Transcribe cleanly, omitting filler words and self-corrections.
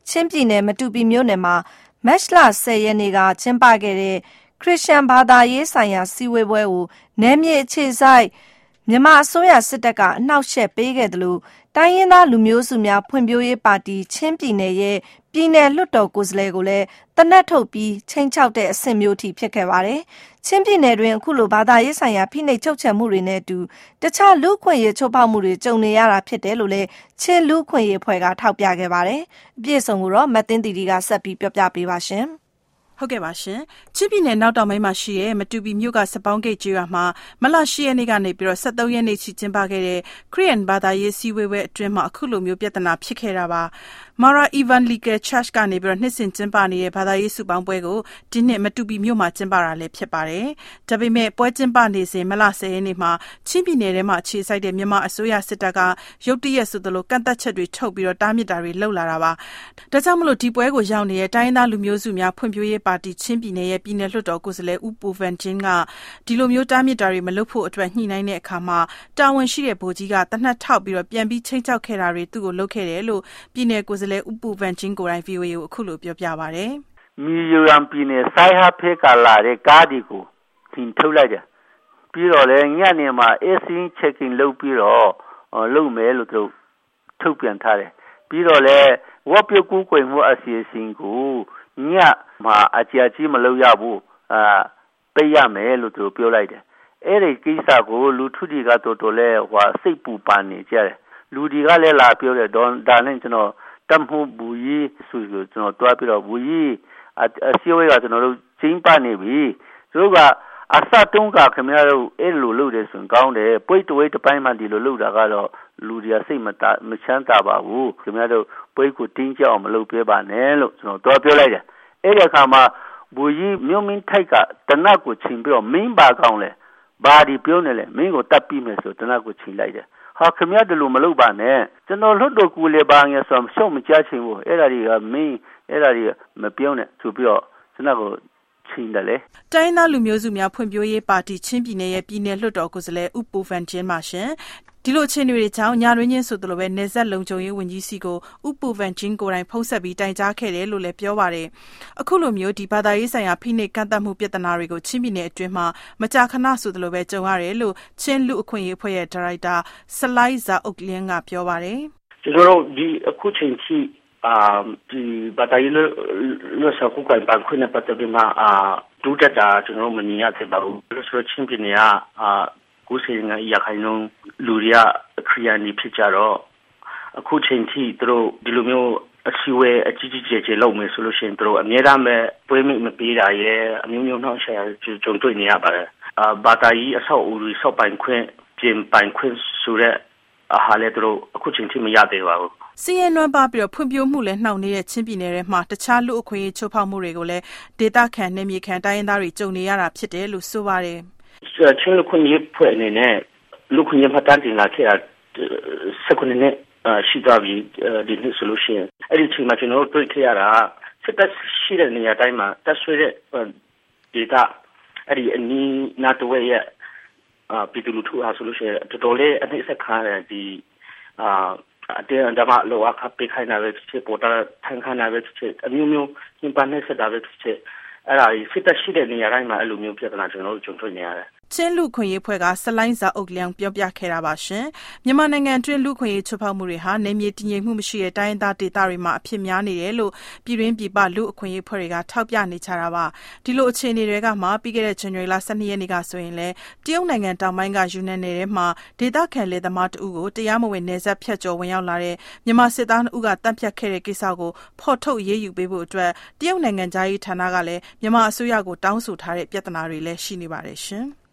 ချင်းပြည်နယ်မတူပီမြို့နယ်မှာမတ်လ10 ရက်နေ့ကကျင်းပခဲ့တဲ့ခရစ်ယာန်ဘာသာရေးဆိုင်ရာစည်းဝေးပွဲကိုနယ်မြေအခြေစိုက်မြန်မာအစိုးရစစ်တပ်ကအနှောက်အယှက်ပေးခဲ့တယ်လို့တိုင်းရင်းသားလူမျိုးစုများဖွံ့ဖြိုးရေးပါတီချင်းပြည်နယ်ရဲ့ပြည်နယ်လွှတ်တော်ကိုယ်စားလှယ်ကိုလည်းတနက်ထုတ်ပြီးချိန်ချောက်တဲ့အဆင့်မျိုးထိဖြစ်ခဲ့ပါတယ်။ချင်းပြည်နယ်တွင်အခုလိုဘာသာရေးဆိုင်ရာဖိနှိပ်ချုပ်ချယ်မှုတွေနဲ့အတူတခြားလူ့ခွင့်ရေးချိုးဖောက်မှုတွေကြုံနေရတာဖြစ်တယ်လို့လည်းချင်းလူ့ခွင့်ရေးဖွဲ့ကထောက်ပြခဲ့ပါတယ်။အပြည့်အစုံကိုတော့မတ်သိန်းတီတီကဆက်ပြီးပြောပြပေးပါရှင်။ဟုတ်ကဲ့ပါရှင်ချင်းပြည်နယ်နောက်တောင်ပိုင်းမှာရှိတဲ့မတူပီမြို့ကစပောင်းဂိတ်ကျေးရွာမှာမလ10 ရက်နေ့ကနေပြီးတော့13 ရက်နေ့ထိကျင်းပခဲ့တဲ့ခရစ်ယာန်ဘာသာရေးစည်းဝေးပွဲအတွင်းမှာအခုလိုမျိုးပြဿနာဖြစ်ခဲ့တာပါMara Evangelical Church ကနေပြီးတော့နှစ်စဉ်ကျင်းပနေတဲ့ဘာသာရေးစုပေါင်းပွဲကိုဒီနှစ်မတူပီမြို့မှာကျင်းပတာလည်းဖြစ်ပါတယ်။ဒါပေမဲ့ပွဲကျင်းပနေစဉ်မလ10 ရက်နေ့မှာချင်းပြည်နယ်ထဲမှာအခြေစိုက်တဲ့မြန်မာအစိုးရစစ်တပ်ကရုတ်တရက်ဆိုသလိုကန့်သက်ချက်တွေထုတ်ပြီးတော့တားမြစ်တာတွေလုပ်လာတာပါ။ဒါကြောင့်မလို့ဒီပွဲကိုရောက်နေတဲ့တိုင်းရင်းသားလူမျိုးစုများဖွံ့ဖြိုးရေးပါတီချင်းပြည်နယ်ရဲ့ပြည်နယ်လွှတ်တော်ကိုယ်စားလှယ်ဦးပူဗန်ဂျင်းကဒီလိုမျိုးတားမြစ်တာတွေမလုပ်ဖို့အတွက်ညှိနှိုင်းတဲ့အခါမှာတာဝန်ရှိတဲ့ဗိုလ်ကြီးကတနက်ထောက်ပြီးတော့ပြန်ပြီးချိန်ချောက်ခဲ့တာတွေသူ့ကိုလုပ်ခဲ့တယ်လို့ပြည်နယ်ကိုယ်စားလှယ်ဦးပူဗန်ဂျင်းကိုယ်တိုင် VOA ကိုအခုလိုပြောပြပါတယ်။မီယိုရမ်ပြည်နယ်စိုင်းဟာဖေးကလာတဲ့ကားဒီကိုတင်ထုတ်လိုက်တယ်။ပြီးတော့လည်းညနေမှာ ASIN checking လုပ်ပြီးတော့လုပ်မယ်လို့သူထုတ်ပြန်ထားတယ်။ပြီးတော့လည်းဝတ်ပြုတ်ကူးကွယ်မှုအစီအစဉ်ကိုညမှာအကြီးမလုပ်ရဘူးပေးရမယ်လို့သူပြောလိုက်တယ်။အဲ့ဒီကိစ္စကိုလူထုတွေကတော်တော်လေးစိတ်ပူပန်နေကြတယ်။လူတွေကလည်းလာပြောတယ်ဒါနဲ့ကျွန်တော်တမှုဘူးကြီးဆိုကျွန်တော်တွားပြီးတော့ဘူးကြီးအစည်းအဝေးကကျွန်တော်တို့ကျင်းပနေပြီသူတို့ကအစတုံးကခင်ဗျားတို့အဲ့လိုလုပ်တယ်ဆိုရင်ကောင်းတယ်ပွိတ်တဝိတ်တစ်ပိုင်းမှဒီလိုလုပ်တာကတော့လူတွေကစိတ်မချမ်းသာပါဘူးခင်ဗျားတို့ပွိတ်ကိုတင်းကြအောင်မလုပ်ပြပါနဲ့လို့ကျွန်တော်တွားပြောလိုက်တယ်အဲ့ဒီအခါမှာဘူးကြီးမြို့မင်းထိုက်ကတနတ်ကိုချိန်ပြီးတော့မင်းပါကောင်းလဲဘာဒီပြောနေလဲမင်းကိုတတ်ပြီးမယ်ဆိုတနတ်ကိုချိန်လိုက်တယ်ဟာခင်ဗျားတို့လိုမလုပ်ပါနဲ့ကျွန်တော်လွတ်တော်ကူလေပါငယ်ဆိုရှုံးမကြချင်ဘူးအဲ့ဒါတွေကမင်းအဲ့ဒါတွေမပြောနဲ့ဆိုပြီးတော့ကျွန်တော်ကိုချင်းတယ်လေတိုင်းသားလူမျိုးစုများဖွံ့ဖြိုးရေးပါတီချင်းပြည်နယ်ရဲ့ပြည်နယ်လွှတ်တော်ကိုယ်စားလှယ်ဦးပူဗန်ဂျင်းပါရှင်ဒီလိုချင်းတွေကြောင့်ညာရင်းချင်းဆိုသလိုပဲနေဆက်လုံခြုံရေးဝန်ကြီးစီကိုဥပူဗန်ဂျင်းကိုယ်တိုင်ဖုံးဆက်ပြီးတိုင်ကြားခဲ့တယ်လို့လည်းပြောပါတယ်အခုလိုမျိုးဒီဘာသာရေးဆိုင်ရာဖိနှိပ်ကန့်သတ်မှုပြဿနာတွေကိုချင်းပြည်နယ်အတွင်းမှာမကြာခဏဆိုသလိုပဲကြုံရတယ်လို့ချင်းလူအခွင့်အရေးအဖွဲ့ရဲ့ဒါရိုက်တာဆလိုင်းဇာအုတ်လင်းကပြောပါတယ်ကျွန်တော်တို့ဒီအခုချိန်ထိဒီဘာသာရေးလွတ်ဆောက်ခွင့်ပန်ခွင့်နဲ့ပတ်သက်ပြီးမှဒုတက်တာကျွန်တော်တို့မမြင်ရသေးပါဘူးလို့ဆိုချင်းပြည်နယ်ကကိုယ်စီငါရခိုင်လုံးလူတွေကခရီးရန်ဖြစ်ကြတော့အခုချိန်ထိသူတို့ဒီလိုမျိုးအစည်းအဝေးအကြီးကြီးကျယ်လုပ်မယ်ဆိုလို့ရှိရင်သူတို့အများအားမဲ့ပွဲမိမပေးတာရဲ့အမျိုးမျိုးနှောက်ရှာကြုံတွေ့နေရပါတယ်ဘာသာရေးအဆောက်အဦတွေဆောက်ပိုင်ခွင့်ပြင်ပိုင်ခွင့်ဆိုတဲ့အဟာလည်းသူတို့အခုချိန်ထိမရသေးပါဘူးစီးရဲနွမ်းပါပြီးတော့ဖွံ့ဖြိုးမှုလည်းနှောင့်နေတဲ့ချင်းပြည်နယ်ထဲမှာတခြားလူအခွင့်အရေးချိုးဖောက်မှုတွေကိုလည်းဒေသခံနယ်မြေခံတိုင်းရင်းသားတွေကြုံနေရတာဖြစ်တယ်လို့ဆိုပါတယ်ချင်းလူခွင့်ရေးဖွဲ့အနေနဲ့လူခွင့်ရေးဖတ်တမ်းတင်လာခဲ့တာ19နှစ်ရှိသွားပြီဒီနေ့ဆိုလို့ရှိရင်အဲ့ဒီချိန်မှာကျွန်တော်တို့တွေ့ခဲ့ရတာစစ်တပ်ရှိတဲ့နေရာတိုင်းမှာတပ်ဆွဲတဲ့ဒေသအဲ့ဒီအနီးနားတဝဲရဲ့ပြည်သူလူထုအားဆိုလို့ရှိရင်တော်တော်လေးအနှိမ့်ဆက်ခါတဲ့ဒီအတေအန္တမလောအခပိခိုင်နာပဲဖြစ်ပေါ်တာထန်ခါနာပဲဖြစ်အမျိုးမျိုးညင်ပန်းနေဆက်တာပဲဖြစ်အဲ့ဒါစစ်တပ်ရှိတဲ့နေရာတိုင်းမှာအဲ့လိုမျိုးပြဿနာကျွန်တော်တို့ကြုံတွေ့နေရတယ်ချင်းလူခွင့်ရေးဖွဲ့ကဆလိုင်းဇာအုတ်လျံပြောပြခဲ့တာပါရှင်မြန်မာနိုင်ငံတွင်းလူခွင့်ရေးချိုးဖောက်မှုတွေဟာနယ်မြေတည်ငြိမ်မှုမရှိတဲ့တိုင်းဒေသဒေသတွေမှာအဖြစ်များနေတယ်လို့ပြည်တွင်းပြည်ပလူအခွင့်ရေးဖွဲ့တွေကထောက်ပြနေကြတာပါဒီလိုအခြေအနေတွေကမှပြီးခဲ့တဲ့ဇန်နဝါရီလ12ရက်နေ့ကဆိုရင်လေတရုတ်နိုင်ငံတောင်ပိုင်းကယူနန်နယ်ထဲမှာဒေသခံလယ်သမားတအုပ်ကိုတရားမဝင်နယ်စပ်ဖြတ်ကျော်ဝင်ရောက်လာတဲ့မြန်မာစစ်သား2ဦးကတပ်ဖြတ်ခဲ့တဲ့ကိစ္စကိုဖော်ထုတ်ရေးယူပေးဖို့အတွက်တရုတ်နိုင်ငံသားရေးဌာနကလည်းမြန်မာအစိုးရကိုတောင်းဆိုထားတဲ့ပြဿနာတွေလည်းရှိနေပါတယ်ရှင်